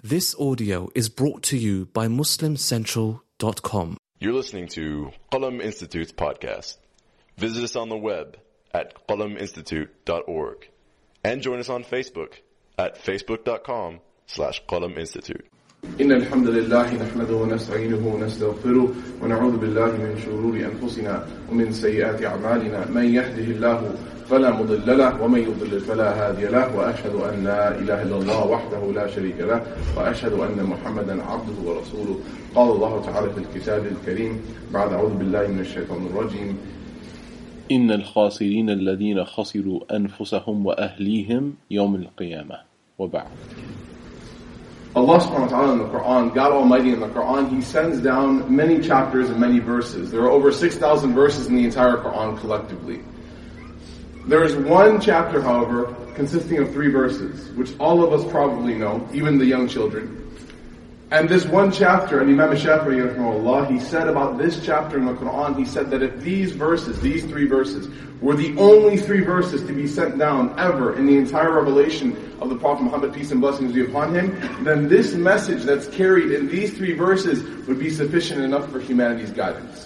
This audio is brought to you by MuslimCentral.com. You're listening to Qalam Institute's podcast. Visit us on the web at qalaminstitute.org and join us on Facebook at facebook.com/Qalam Institute. إن الحمد لله نحمده ونستعينه ونستغفره ونعوذ بالله من شرور أنفسنا ومن سيئات أعمالنا من يهده الله فلا مضل له ومن يضلل فلا هادي له وأشهد أن لا إله إلا الله وحده لا شريك له وأشهد أن محمدا عبده ورسوله. قال الله تعالى في الكتاب الكريم بعد أعوذ بالله من الشيطان الرجيم إن الخاسرين الذين خسروا أنفسهم وأهليهم يوم القيامة وبعد. Allah subhanahu wa ta'ala in the Quran, God Almighty in the Quran, He sends down many chapters and many verses. There are over 6,000 verses in the entire Quran collectively. There is one chapter, however, consisting of 3 verses, which all of us probably know, even the young children. And this one chapter, and Imam Shafi'i rahimahullah, he said about this chapter in the Quran, he said that if these verses, these 3 verses, were the only 3 verses to be sent down ever in the entire revelation of the Prophet Muhammad, peace and blessings be upon him, then this message that's carried in these 3 verses would be sufficient enough for humanity's guidance.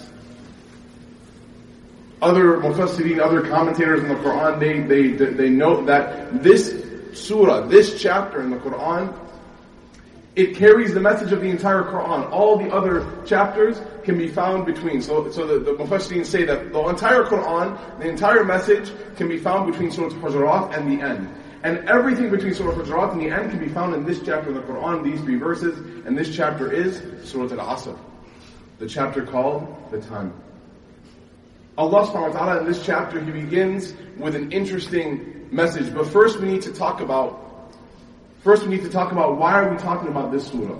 Other mufassirin, other commentators in the Quran, they note that this surah, this chapter in the Quran, it carries the message of the entire Quran. All the other chapters can be found between. So the Mufassirin say that the entire Quran, the entire message can be found between Surah Al-Hujurat and the end. And everything between Surah Al-Hujurat and the end can be found in this chapter of the Quran, these 3 verses. And this chapter is Surah Al-Asr, the chapter called the time. Allah subhanahu wa ta'ala in this chapter, He begins with an interesting message. But first we need to talk about why are we talking about this surah.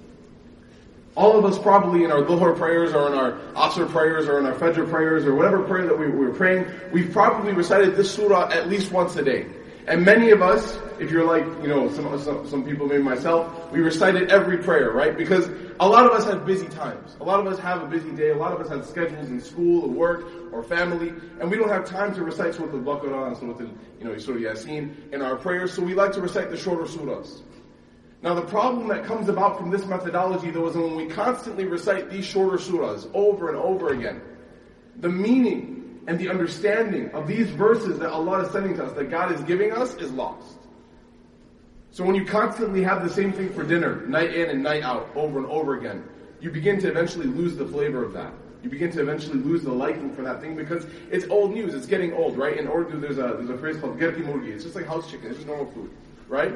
All of us probably in our Dhuhr prayers or in our Asr prayers or in our Fajr prayers or whatever prayer that we're praying, we've probably recited this surah at least once a day. And many of us, if you're like, some people, maybe myself, we recite it every prayer, right? Because a lot of us have busy times. A lot of us have a busy day. A lot of us have schedules in school or work or family. And we don't have time to recite Surah Al-Baqarah and Surah Yasin in our prayers. So we like to recite the shorter surahs. Now the problem that comes about from this methodology though is when we constantly recite these shorter surahs over and over again, the meaning and the understanding of these verses that Allah is sending to us, that God is giving us, is lost. So when you constantly have the same thing for dinner, night in and night out, over and over again, you begin to eventually lose the flavor of that. You begin to eventually lose the liking for that thing because it's old news, it's getting old, right? In Urdu there's a phrase called Gerki Murgi, it's just like house chicken, it's just normal food, right?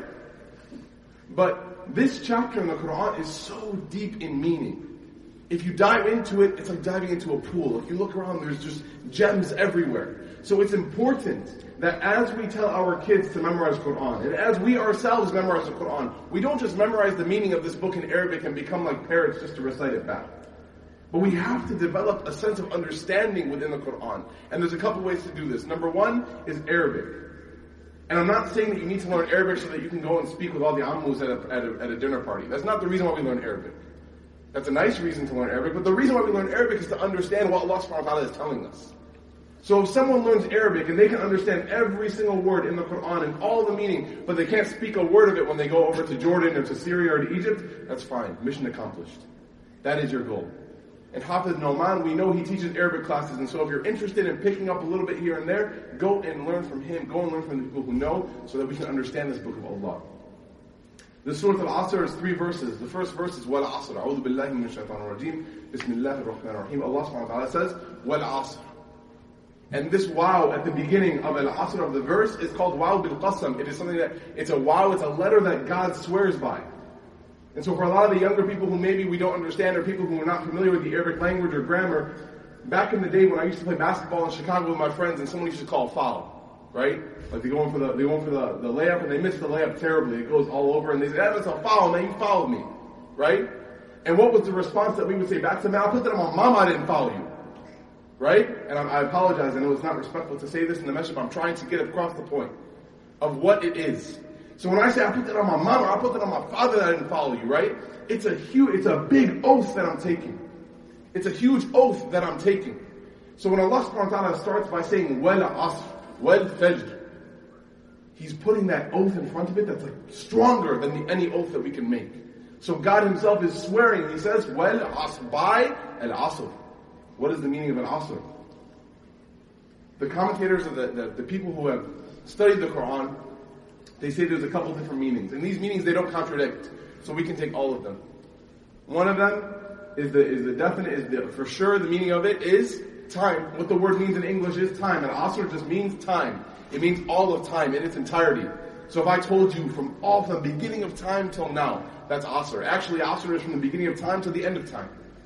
But this chapter in the Quran is so deep in meaning. If you dive into it, it's like diving into a pool. If you look around, there's just gems everywhere. So it's important that as we tell our kids to memorize Quran, and as we ourselves memorize the Quran, we don't just memorize the meaning of this book in Arabic and become like parrots just to recite it back. But we have to develop a sense of understanding within the Quran. And there's a couple ways to do this. Number one is Arabic. And I'm not saying that you need to learn Arabic so that you can go and speak with all the ammus at a dinner party. That's not the reason why we learn Arabic. That's a nice reason to learn Arabic, but the reason why we learn Arabic is to understand what Allah subhanahu wa ta'ala is telling us. So if someone learns Arabic and they can understand every single word in the Quran and all the meaning, but they can't speak a word of it when they go over to Jordan or to Syria or to Egypt, that's fine. Mission accomplished. That is your goal. And Hafiz Noman, we know he teaches Arabic classes, and so if you're interested in picking up a little bit here and there, go and learn from him, go and learn from the people who know, so that we can understand this book of Allah. The Surah Al-Asr is 3 verses. The first verse is Wal Asr. A'udhu billahi min shaitanir rajim. Bismillahir rahmanir rahim. Allah subhanahu wa ta'ala says, Wal Asr. And this wow at the beginning of Al-Asr of the verse is called wow bil qasam. It is something that, it's a wow, it's a letter that God swears by. And so for a lot of the younger people who maybe we don't understand, or people who are not familiar with the Arabic language or grammar, back in the day when I used to play basketball in Chicago with my friends and someone used to call a foul. Right? Like they go in for the layup and they miss the layup terribly. It goes all over and they say, that's a foul, man, you fouled me. Right? And what was the response that we would say back to them? I'll put that on my mama, I didn't foul you. Right? And I apologize, I know it's not respectful to say this in the message, but I'm trying to get across the point of what it is. So when I say I put that on my mama, I put that on my father that I didn't follow you, right? It's a big oath that I'm taking. It's a huge oath that I'm taking. So when Allah subhanahu wa ta'ala starts by saying, Wal Asr, Wal Fajr, He's putting that oath in front of it that's like stronger than any oath that we can make. So God himself is swearing. He says, "Wal asr," by al-asr. What is the meaning of al-asr? The commentators of the people who have studied the Quran, they say there's a couple different meanings. And these meanings, they don't contradict. So we can take all of them. One of them is the definite, for sure the meaning of it is time. What the word means in English is time. And asr just means time. It means all of time in its entirety. So if I told you from the beginning of time till now, that's asr. Actually, asr is from the beginning of time to the end of time.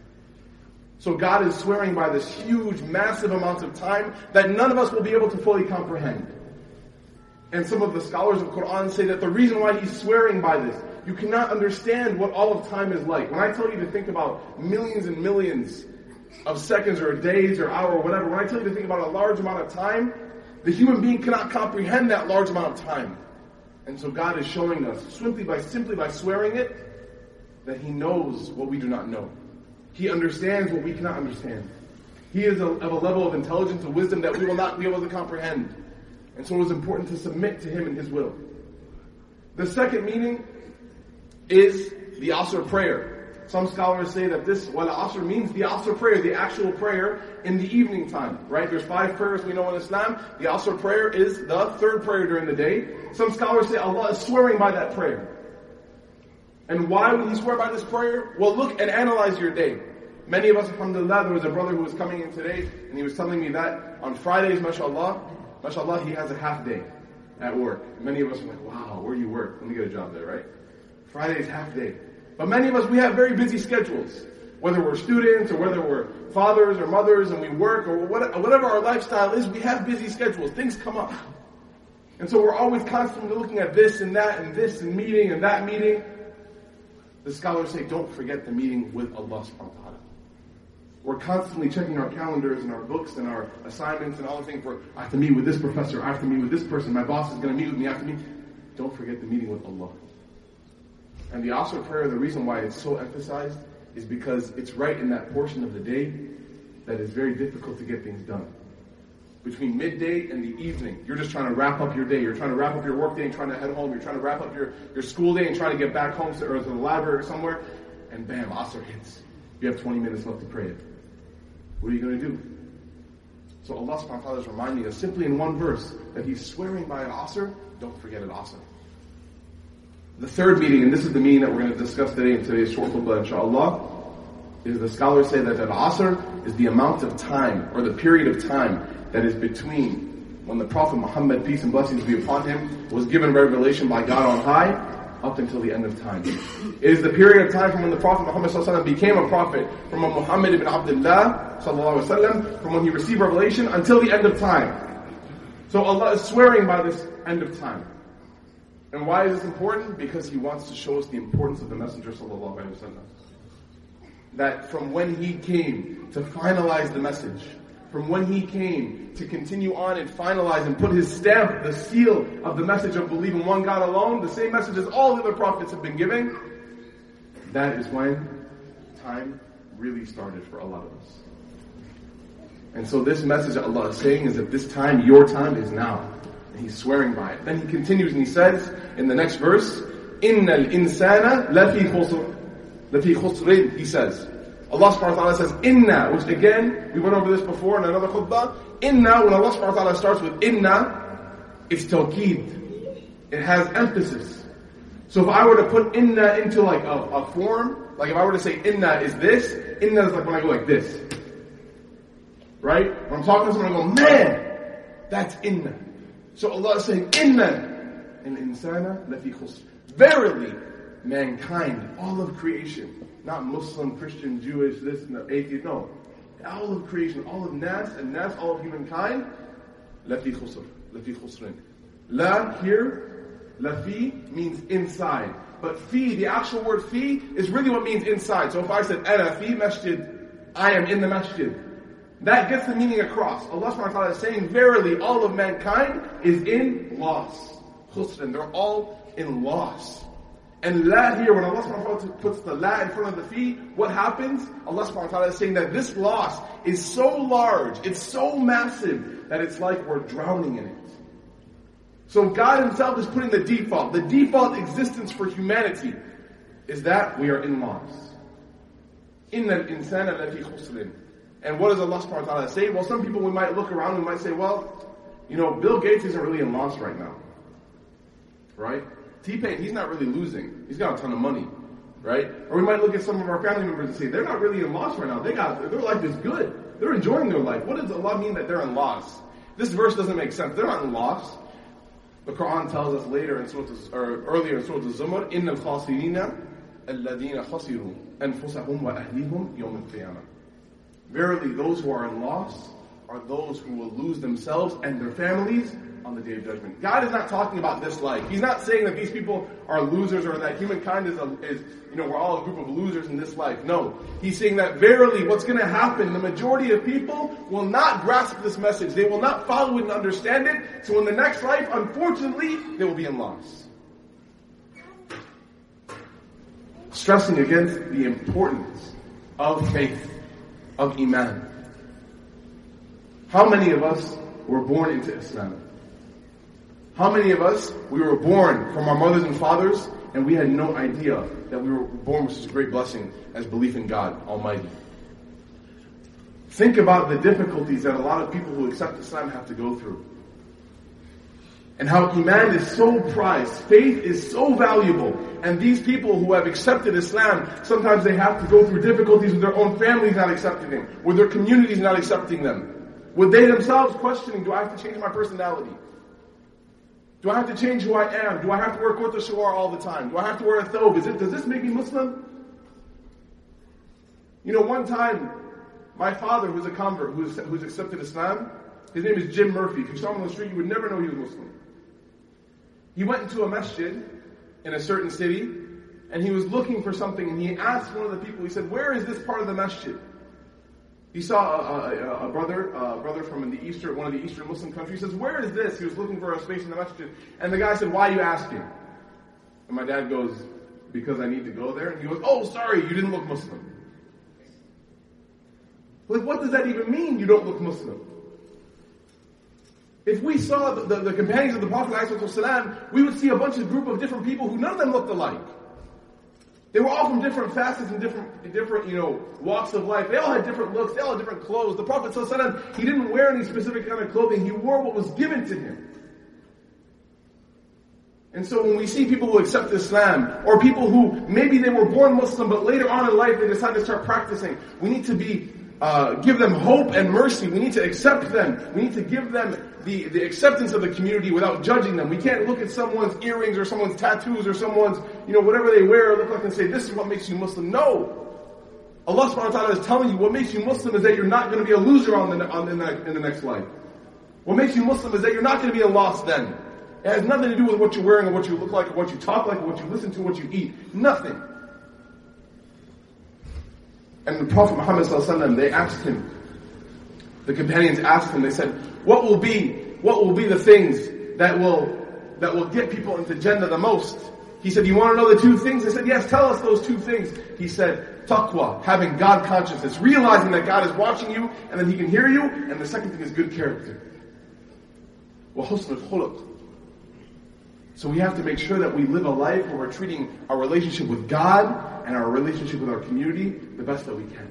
So God is swearing by this huge, massive amount of time that none of us will be able to fully comprehend. And some of the scholars of Quran say that the reason why he's swearing by this, you cannot understand what all of time is like. When I tell you to think about millions and millions of seconds or days or hour or whatever, when I tell you to think about a large amount of time, the human being cannot comprehend that large amount of time. And so God is showing us, simply by swearing it, that he knows what we do not know. He understands what we cannot understand. He is of a level of intelligence and wisdom that we will not be able to comprehend. And so it is important to submit to him and his will. The second meaning is the Asr prayer. Some scholars say that this Wal Asr means the Asr prayer, the actual prayer in the evening time. Right? There's 5 prayers we know in Islam. The Asr prayer is the 3rd prayer during the day. Some scholars say Allah is swearing by that prayer. And why would he swear by this prayer? Well, look and analyze your day. Many of us, alhamdulillah, there was a brother who was coming in today, and he was telling me that on Fridays, mashallah, he has a half day at work. Many of us are like, wow, where do you work? Let me get a job there, right? Friday's half day. But many of us, we have very busy schedules. Whether we're students, or whether we're fathers or mothers, and we work, or whatever our lifestyle is, we have busy schedules. Things come up. And so we're always constantly looking at this and that, and this, and meeting, and that meeting. The scholars say, don't forget the meeting with Allah subhanahu wa ta'ala. We're constantly checking our calendars and our books and our assignments and all the things where I have to meet with this professor, I have to meet with this person, my boss is going to meet with me, I have to meet. Don't forget the meeting with Allah. And the Asr prayer, the reason why it's so emphasized is because it's right in that portion of the day that is very difficult to get things done. Between midday and the evening, you're just trying to wrap up your day. You're trying to wrap up your work day and trying to head home. You're trying to wrap up your school day and trying to get back home or to the library or somewhere. And bam, Asr hits. You have 20 minutes left to pray it. What are you going to do? So Allah subhanahu wa ta'ala is reminding us simply in one verse that he's swearing by an Asr. Don't forget an Asr. The third meaning, and this is the meaning that we're going to discuss today in today's short khutbah, inshallah, is the scholars say that al-Asr is the amount of time, or the period of time, that is between when the Prophet Muhammad, peace and blessings be upon him, was given revelation by God on high, up until the end of time. It is the period of time from when the Prophet Muhammad became a prophet, from when Muhammad ibn Abdullah, from when he received revelation, until the end of time. So Allah is swearing by this end of time. And why is this important? Because he wants to show us the importance of the Messenger sallallahu alaihi wasallam. That from when he came to finalize the message, from when he came to continue on and finalize and put his stamp, the seal of the message of believing one God alone, the same message as all the other prophets have been giving, that is when time really started for a lot of us. And so this message that Allah is saying is that this time, your time is now. And he's swearing by it. Then he continues and he says in the next verse, إِنَّ الْإِنسَانَ لَفِي خُسْرٍ. He says, Allah subhanahu wa ta'ala says, Inna, which again, we went over this before in another khutbah. Inna, when Allah subhanahu wa ta'ala starts with Inna, it's tawqeed. It has emphasis. So if I were to put Inna into like a form, like if I were to say Inna is this, Inna is like when I go like this. Right? When I'm talking to someone, I go, man, that's Inna. So Allah is saying, Inna, and insana lafi khusr. Verily, mankind, all of creation, not Muslim, Christian, Jewish, this, and the atheist, no. All of creation, all of nas, and nas, all of humankind, lafi khusr, lafi khusrin. La here, lafi means inside. But fi, the actual word fi, is really what means inside. So if I said, ana fi masjid, I am in the masjid. That gets the meaning across. Allah subhanahu wa ta'ala is saying, verily, all of mankind is in loss. Khusran, they're all in loss. And la here, when Allah subhanahu wa ta'ala puts the la in front of the fi, what happens? Allah subhanahu wa ta'ala is saying that this loss is so large, it's so massive, that it's like we're drowning in it. So God Himself is putting the default existence for humanity is that we are in loss. Innal insana lafi khusrin. And what does Allah subhanahu wa ta'ala say? Well, some people we might look around and we might say, well, Bill Gates isn't really in loss right now. Right? T-Pain, he's not really losing. He's got a ton of money. Right? Or we might look at some of our family members and say, they're not really in loss right now. Their life is good. They're enjoying their life. What does Allah mean that they're in loss? This verse doesn't make sense. They're not in loss. The Quran tells us earlier in Surah Al-Zumar, إِنَّ الْخَاسِرِينَ الَّذِينَ خَسِرُوا أَنفُسَهُمْ وَأَهْلِيهُمْ يَوْمَ الْقِيَامَةِ. Verily, those who are in loss are those who will lose themselves and their families on the Day of Judgment. God is not talking about this life. He's not saying that these people are losers or that humankind is we're all a group of losers in this life. No. He's saying that verily what's going to happen, the majority of people will not grasp this message. They will not follow it and understand it. So in the next life, unfortunately, they will be in loss. Stressing against the importance of faith, of Iman. How many of us were born into Islam? How many of us, we were born from our mothers and fathers, and we had no idea that we were born with such a great blessing as belief in God Almighty? Think about the difficulties that a lot of people who accept Islam have to go through. And how Iman is so prized, faith is so valuable, and these people who have accepted Islam, sometimes they have to go through difficulties with their own families not accepting them, with their communities not accepting them, with they themselves questioning, do I have to change my personality? Do I have to change who I am? Do I have to wear kurta shalwar all the time? Do I have to wear a thobe? Does this make me Muslim? One time, my father, who's a convert, who's accepted Islam, his name is Jim Murphy. If you saw him on the street, you would never know he was Muslim. He went into a masjid in a certain city, and he was looking for something, and he asked one of the people, he said, where is this part of the masjid? He saw a brother from one of the Eastern Muslim countries. He says, where is this? He was looking for a space in the masjid. And the guy said, why are you asking? And my dad goes, because I need to go there. And he goes, oh, sorry, you didn't look Muslim. Like, what does that even mean, you don't look Muslim? If we saw the companions of the Prophet ﷺ, we would see a group of different people who none of them looked alike. They were all from different facets and different walks of life. They all had different looks. They all had different clothes. The Prophet ﷺ, he didn't wear any specific kind of clothing. He wore what was given to him. And so when we see people who accept Islam, or people who maybe they were born Muslim, but later on in life they decide to start practicing, we need to give them hope and mercy. We need to accept them. We need to give them the acceptance of the community without judging them. We can't look at someone's earrings or someone's tattoos or someone's, whatever they wear or look like and say, this is what makes you Muslim. No. Allah subhanahu wa ta'ala is telling you what makes you Muslim is that you're not going to be a loser in the next life. What makes you Muslim is that you're not going to be a loss then. It has nothing to do with what you're wearing or what you look like or what you talk like or what you listen to or what you eat. Nothing. And the Prophet Muhammad ﷺ, they asked him, the companions asked him, they said, what will be the things that will get people into Jannah the most? He said, you want to know the two things? They said, yes, tell us those two things. He said, taqwa, having God consciousness, realizing that God is watching you and that He can hear you. And the second thing is good character. Wa husnul khuluq. So we have to make sure that we live a life where we're treating our relationship with God and our relationship with our community the best that we can.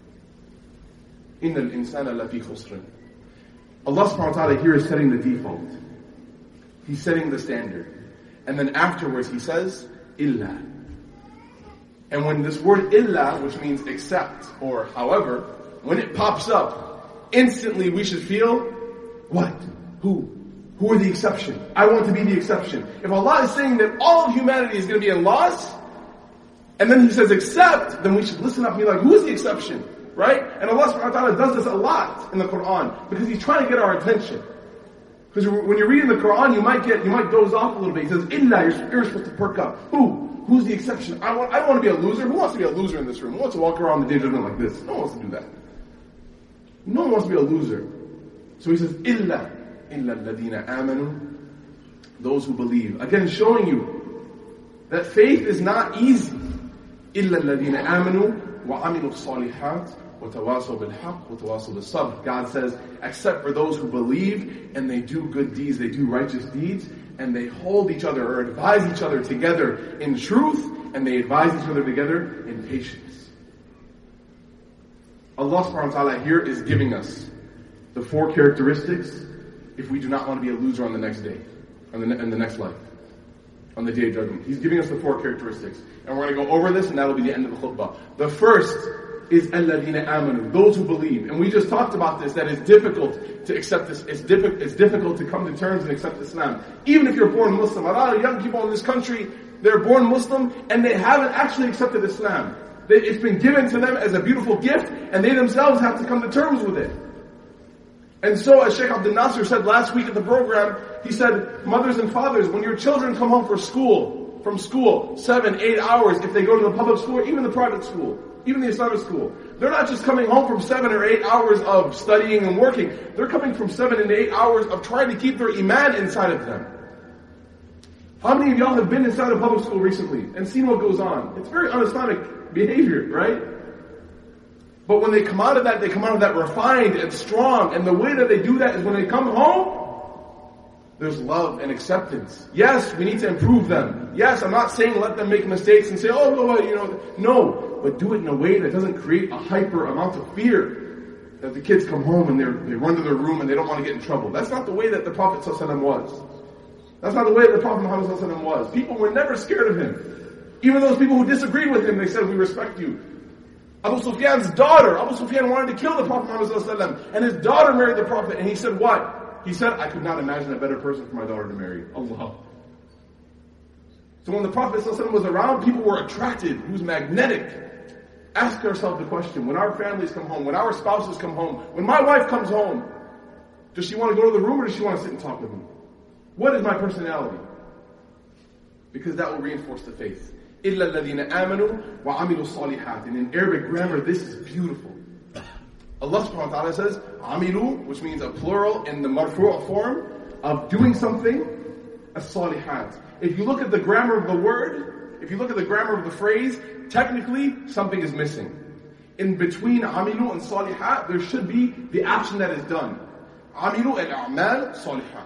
Innal insana lafi khusrin. Allah subhanahu wa ta'ala here is setting the default. He's setting the standard. And then afterwards He says, illa. And when this word illa, which means except or however, when it pops up, instantly we should feel, what? Who are the exception? I want to be the exception. If Allah is saying that all of humanity is going to be in loss, and then He says except, then we should listen up and be like, who is the exception? Right? And Allah subhanahu wa ta'ala does this a lot in the Quran, because He's trying to get our attention. Because when you're reading the Quran, you might doze off a little bit. He says, illa, you're supposed to perk up. Who's the exception? I don't want to be a loser. Who wants to be a loser in this room? Who wants to walk around the day of judgment like this? No one wants to do that. No one wants to be a loser. So He says, illa alladhina amanu, those who believe. Again, showing you that faith is not easy. Illa alladhina amanu wa amilu salihat wa tawasaw bil haqq wa tawasaw bis sabr. God says, except for those who believe and they do good deeds, they do righteous deeds, and they hold each other or advise each other together in truth, and they advise each other together in patience. Allah subhanahu wa ta'ala here is giving us the 4 characteristics if we do not want to be a loser on the next day, in the next life, on the day of judgment. He's giving us the 4 characteristics. And we're going to go over this, and that'll be the end of the khutbah. The first is الَّذِينَ آمَنُوا, those who believe. And we just talked about this, that it's difficult to accept this. It's difficult to come to terms and accept Islam. Even if you're born Muslim. A lot of young people in this country, they're born Muslim, and they haven't actually accepted Islam. It's been given to them as a beautiful gift, and they themselves have to come to terms with it. And so, as Sheikh Abdul Nasser said last week at the program, he said, mothers and fathers, when your children come home from school, 7, 8 hours, if they go to the public school, or even the private school, even the Islamic school, they're not just coming home from 7 or 8 hours of studying and working. They're coming from 7 and 8 hours of trying to keep their iman inside of them. How many of y'all have been inside a public school recently and seen what goes on? It's very un-Islamic behavior, right? But when they come out of that, they come out of that refined and strong. And the way that they do that is when they come home, there's love and acceptance. Yes, we need to improve them. Yes, I'm not saying let them make mistakes and say, no. But do it in a way that doesn't create a hyper amount of fear. That the kids come home and they run to their room and they don't want to get in trouble. That's not the way that the Prophet ﷺ was. That's not the way that the Prophet Muhammad ﷺ was. People were never scared of him. Even those people who disagreed with him, they said, we respect you. Abu Sufyan's daughter, Abu Sufyan wanted to kill the Prophet Muhammad ﷺ, and his daughter married the Prophet, and he said what? He said, I could not imagine a better person for my daughter to marry. Allah. So when the Prophet ﷺ was around, people were attracted. He was magnetic. Ask ourselves the question, when our families come home, when our spouses come home, when my wife comes home, does she want to go to the room or does she want to sit and talk with me? What is my personality? Because that will reinforce the faith. إِلَّا الَّذِينَ آمَنُوا وَعَمِلُوا الصَّالِحَاتِ. And in Arabic grammar, this is beautiful. Allah subhanahu wa ta'ala says, عَمِلُوا, which means a plural in the marfu' form of doing something, as-salihat. If you look at the grammar of the word, if you look at the grammar of the phrase, technically something is missing. In between عَمِلُوا and salihat, there should be the action that is done. عَمِلُوا al-a'mal salihat.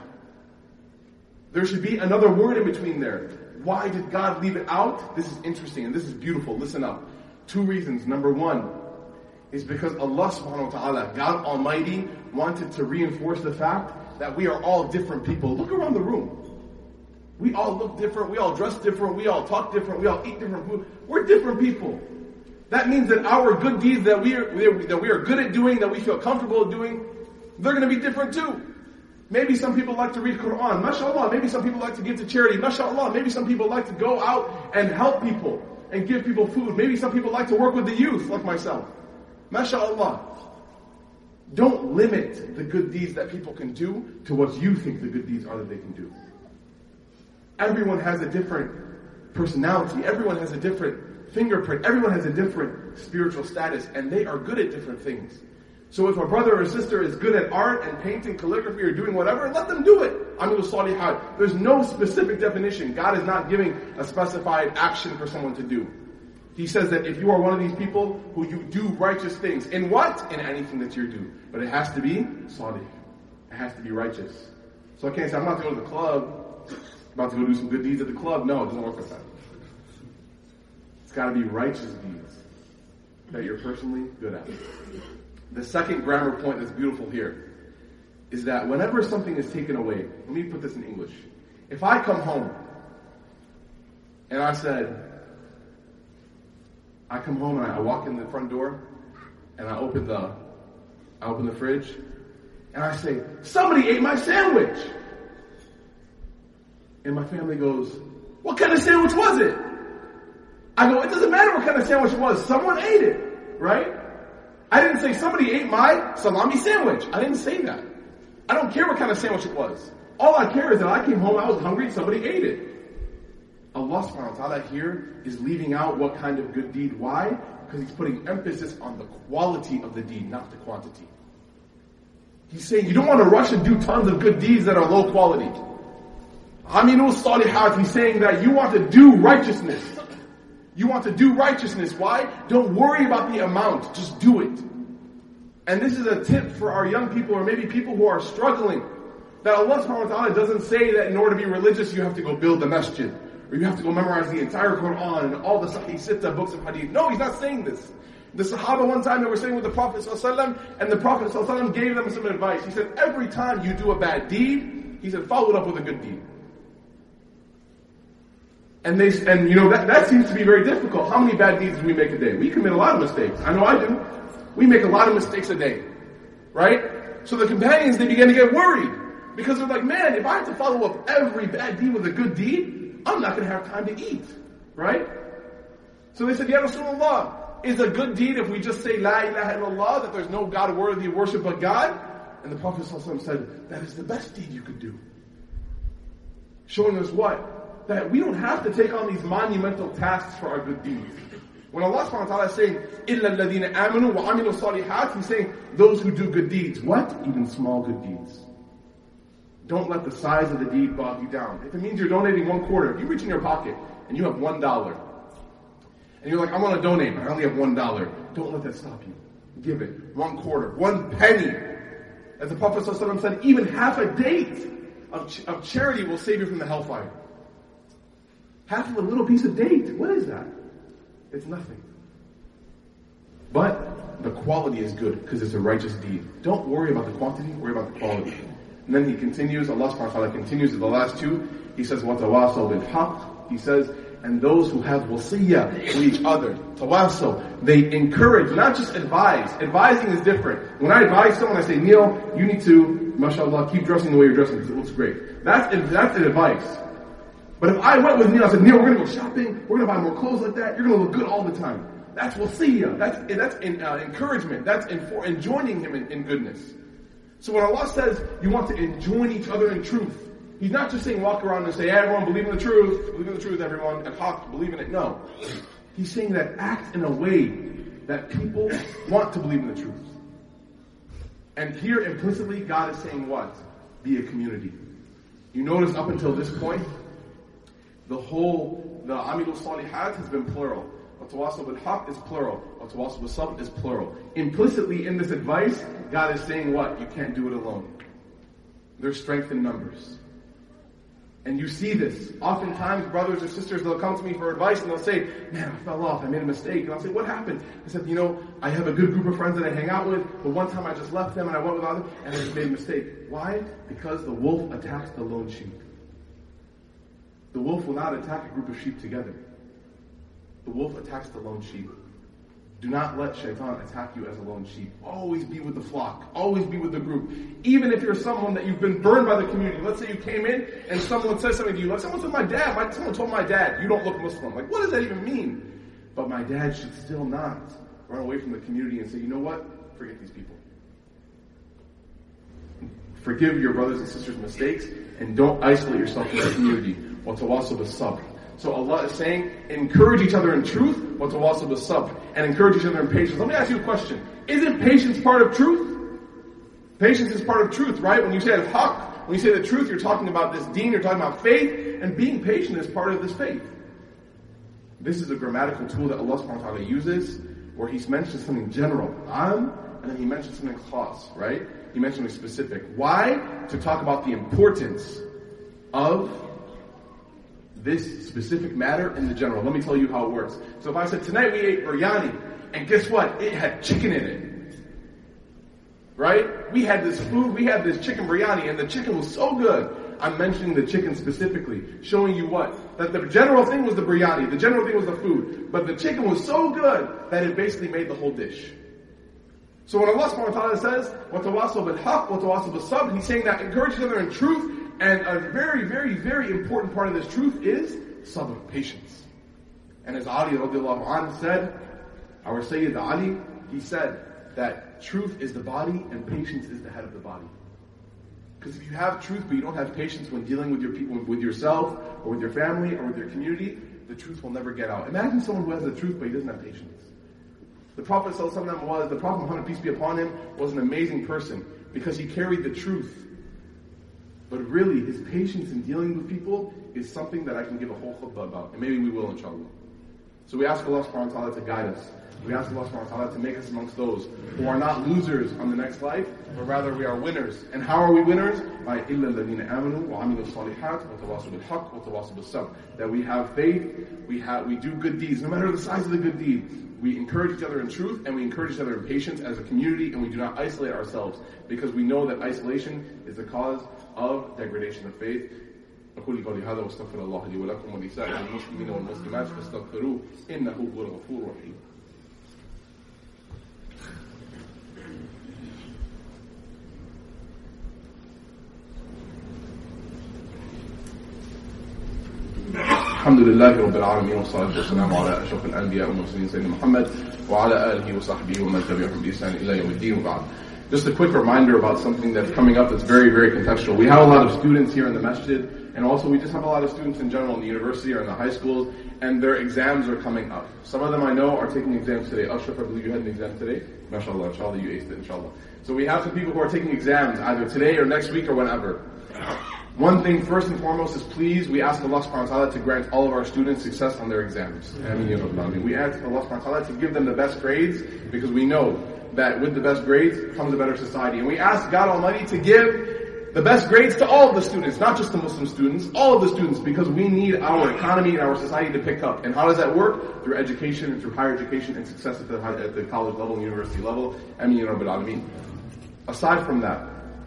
There should be another word in between there. Why did God leave it out? This is interesting and this is beautiful. Listen up. 2 reasons. Number 1 is because Allah subhanahu wa ta'ala, God Almighty, wanted to reinforce the fact that we are all different people. Look around the room. We all look different. We all dress different. We all talk different. We all eat different food. We're different people. That means that our good deeds that we are good at doing, that we feel comfortable doing, they're going to be different too. Maybe some people like to read Quran, mashallah. Maybe some people like to give to charity, mashallah. Maybe some people like to go out and help people and give people food. Maybe some people like to work with the youth, like myself, mashallah. Don't limit the good deeds that people can do to what you think the good deeds are that they can do. Everyone has a different personality. Everyone has a different fingerprint. Everyone has a different spiritual status, and they are good at different things. So if a brother or sister is good at art and painting, calligraphy, or doing whatever, let them do it. Amilu salihat. There's no specific definition. God is not giving a specified action for someone to do. He says that if you are one of these people who you do righteous things, in what? In anything that you do. But it has to be salih. It has to be righteous. So I can't say, I'm about to go to the club, about to go do some good deeds at the club. No, it doesn't work like that. It's got to be righteous deeds that you're personally good at. The second grammar point that's beautiful here is that whenever something is taken away, let me put this in English. If I come home and I come home and I walk in the front door and I open the fridge and I say, somebody ate my sandwich. And my family goes, what kind of sandwich was it? I go, it doesn't matter what kind of sandwich it was. Someone ate it, right? I didn't say somebody ate my salami sandwich. I didn't say that. I don't care what kind of sandwich it was. All I care is that I came home, I was hungry, somebody ate it. Allah subhanahu wa ta'ala here is leaving out what kind of good deed. Why? Because He's putting emphasis on the quality of the deed, not the quantity. He's saying you don't want to rush and do tons of good deeds that are low quality. Aminu salihat, He's saying that you want to do righteousness. You want to do righteousness. Why? Don't worry about the amount. Just do it. And this is a tip for our young people or maybe people who are struggling that Allah subhanahu wa ta'ala doesn't say that in order to be religious you have to go build the masjid, or you have to go memorize the entire Quran and all the Sahih Sittah books of Hadith. No, He's not saying this. The Sahaba one time they were sitting with the Prophet ﷺ, and the Prophet ﷺ gave them some advice. He said, every time you do a bad deed, he said, follow it up with a good deed. And that seems to be very difficult. How many bad deeds do we make a day? We commit a lot of mistakes. I know I do. We make a lot of mistakes a day. Right? So the companions, they began to get worried. Because they're like, man, if I have to follow up every bad deed with a good deed, I'm not going to have time to eat. Right? So they said, Ya Rasulullah, is a good deed if we just say La ilaha illallah, that there's no God worthy of worship but God? And the Prophet ﷺ said, that is the best deed you could do. Showing us what? That we don't have to take on these monumental tasks for our good deeds. When Allah subhanahu wa ta'ala is saying, إِلَّا الَّذِينَ آمَنُوا وَعَمِلُوا الصَّالِحَاتِ, He's saying, those who do good deeds. What? Even small good deeds. Don't let the size of the deed bog you down. If it means you're donating $1, if you reach in your pocket and you have $1, and you're like, I want to donate, but I only have $1. Don't let that stop you. Give it. $1, 1 penny. As the Prophet ﷺ said, even half a date of charity will save you from the hellfire. Half of a little piece of date. What is that? It's nothing. But the quality is good because it's a righteous deed. Don't worry about the quantity, worry about the quality. And then he continues, Allah subhanahu wa ta'ala continues to the last two. He says, وَتَوَاصَوْا بِالْحَقِّ. He says, and those who have wasiyah with each other, tawasaw, they encourage, not just advise. Advising is different. When I advise someone, I say, Neil, you need to, mashallah, keep dressing the way you're dressing because it looks great. That's an advice. But if I went with Neil, I said, Neil, we're going to go shopping, we're going to buy more clothes like that, you're going to look good all the time. That's wasiyah. That's encouragement. That's in joining him in goodness. So when Allah says you want to enjoin each other in truth, He's not just saying walk around and say, hey, everyone, believe in the truth, everyone, and haq, believe in it. No. He's saying that act in a way that people want to believe in the truth. And here implicitly, God is saying what? Be a community. You notice up until this point, the Amilu Salihat has been plural. Wa-tawasaw bil-haq is plural. Wa-tawasaw bil-sabr is plural. Implicitly in this advice, God is saying what? You can't do it alone. There's strength in numbers. And you see this. Oftentimes, brothers or sisters, they'll come to me for advice and they'll say, man, I fell off, I made a mistake. And I'll say, what happened? I said, I have a good group of friends that I hang out with, but one time I just left them and I went with others and I just made a mistake. Why? Because the wolf attacks the lone sheep. The wolf will not attack a group of sheep together. The wolf attacks the lone sheep. Do not let shaitan attack you as a lone sheep. Always be with the flock. Always be with the group. Even if you're someone that you've been burned by the community. Let's say you came in and someone says something to you. Like someone said, someone told my dad, you don't look Muslim. Like, what does that even mean? But my dad should still not run away from the community and say, you know what? Forget these people. Forgive your brothers and sisters' mistakes and don't isolate yourself from the community. وَتَوَاصَوْا بِالصَّبْرِ. So Allah is saying, encourage each other in truth, وَتَوَاصَوْا بِالصَّبْرِ, and encourage each other in patience. Let me ask you a question. Isn't patience part of truth? Patience is part of truth, right? When you say al-haq, when you say the truth, you're talking about this deen, you're talking about faith, and being patient is part of this faith. This is a grammatical tool that Allah subhanahu wa ta'ala uses, where He's mentioned something general, and then He mentions something khas, right? He mentioned something specific. Why? To talk about the importance of this specific matter in the general. Let me tell you how it works. So if I said, tonight we ate biryani, and guess what? It had chicken in it. Right? We had this food, we had this chicken biryani, and the chicken was so good. I'm mentioning the chicken specifically, showing you what? That the general thing was the biryani, the general thing was the food, but the chicken was so good that it basically made the whole dish. So when Allah subhanahu wa ta'ala says, وَتَوَاصَوْا بِالْحَقِّ وَتَوَاصَوْا بِالصَّبْرِ, He's saying that encourage each other in truth. And a very, very, very important part of this truth is sabr, patience. And as Ali radiallahu anhu said, our Sayyid Ali, he said that truth is the body and patience is the head of the body. Because if you have truth but you don't have patience when dealing with your people, with yourself, or with your family, or with your community, the truth will never get out. Imagine someone who has the truth but he doesn't have patience. The Prophet the Prophet Muhammad, peace be upon him, was an amazing person because he carried the truth. But really, his patience in dealing with people is something that I can give a whole khutbah about. And maybe we will, inshallah. So we ask Allah subhanahu wa ta'ala to guide us. We ask Allah subhanahu wa ta'ala to make us amongst those who are not losers on the next life, but rather we are winners. And how are we winners? By إِلَّا الَّذِينَ آمَنُوا وَعَمِلُوا الصَّالِحَاتِ وَتَوَاصَوْا بِالْحَقِّ وَتَوَاصَوْا بِالصَّبْرِ. That we have faith, we do good deeds, no matter the size of the good deeds. We encourage each other in truth, and we encourage each other in patience as a community, and we do not isolate ourselves, because we know that isolation is the cause of degradation of faith. أقول قولي هذا واستغفر الله لي ولكم ولسائر المسلمين والمسلمات فاستغفروه إنه هو الغفور الرحيم. الحمد لله رب العالمين والصلاة والسلام على أشرف الأنبياء والمرسلين سيدنا محمد وعلى آله وصحبه ومن تبعهم بإحسان إلى يوم الدين وبعد. Just a quick reminder about something that's coming up that's very, very contextual. We have a lot of students here in the masjid, and also we just have a lot of students in general in the university or in the high schools, and their exams are coming up. Some of them I know are taking exams today. Ashraf, I believe you had an exam today. MashaAllah, inshallah, you aced it, inshallah. So we have some people who are taking exams either today or next week or whenever. One thing first and foremost is please, we ask Allah subhanahu wa ta'ala to grant all of our students success on their exams. We ask Allah subhanahu wa ta'ala to give them the best grades, because we know that with the best grades comes a better society. And we ask God Almighty to give the best grades to all of the students, not just the Muslim students, all of the students, because we need our economy and our society to pick up. And how does that work? Through education and through higher education and success at the college level and university level. Ameen ya Rabbil Alameen. Aside from that,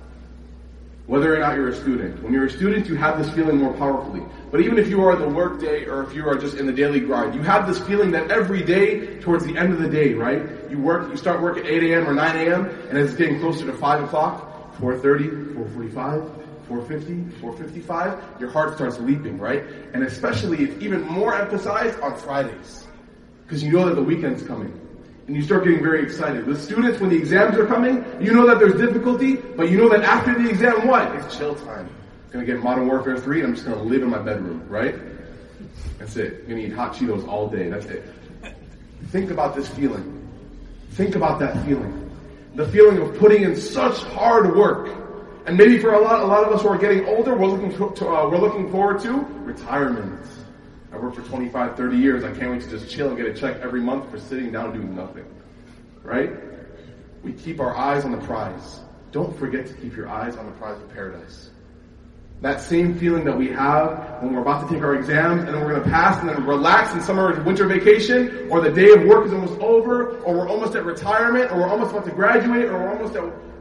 whether or not you're a student, when you're a student, you have this feeling more powerfully. But even if you are in the work day or if you are just in the daily grind, you have this feeling that every day, towards the end of the day, right? You start work at 8 a.m. or 9 a.m. and as it's getting closer to 5 o'clock, 4:30, 4:45, 4:50, 4:55, your heart starts leaping, right? And especially, it's even more emphasized on Fridays, because you know that the weekend's coming. And you start getting very excited. With students, when the exams are coming, you know that there's difficulty, but you know that after the exam, what? It's chill time. I'm going to get Modern Warfare 3 and I'm just going to live in my bedroom, right? That's it. I'm going to eat hot Cheetos all day. That's it. Think about this feeling. Think about that feeling. The feeling of putting in such hard work. And maybe for a lot of us who are getting older, we're looking forward to retirement. I worked for 25, 30 years. I can't wait to just chill and get a check every month for sitting down doing nothing. Right? We keep our eyes on the prize. Don't forget to keep your eyes on the prize of paradise. That same feeling that we have when we're about to take our exams and then we're going to pass and then relax in summer or winter vacation, or the day of work is almost over, or we're almost at retirement, or we're almost about to graduate, or we're almost at...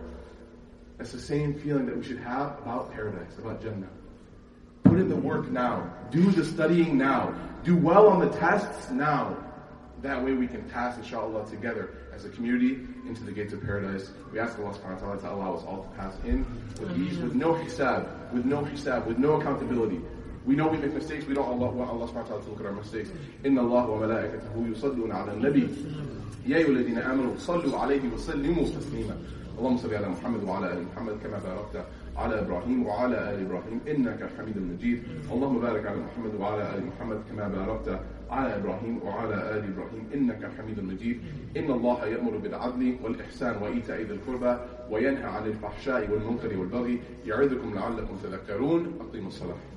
That's the same feeling that we should have about paradise, about Jannah. Put in the work now. Do the studying now. Do well on the tests now. That way we can pass, inshallah, together as a community into the gates of paradise. We ask Allah subhanahu wa ta'ala to allow us all to pass in with ease, with no hisab, with no accountability. We know we make mistakes. We don't want Allah subhanahu wa ta'ala to look at our mistakes. Inna Allah wa malaikatahu yusalluna ala nabi. Ya ayyuhalladhina amanu sallu alayhi wa sallimu taslima. اللهم صل على محمد وعلى ال محمد كما باركت على ابراهيم وعلى ال ابراهيم انك حميد مجيد. اللهم بارك على محمد وعلى ال محمد كما باركت على ابراهيم وعلى ال ابراهيم انك حميد مجيد. ان الله يأمر بالعدل والاحسان وايتاء ذي القربى وينهى عن الفحشاء والمنكر والبغي يعظكم لعلكم تذكرون. اقيموا الصلاة.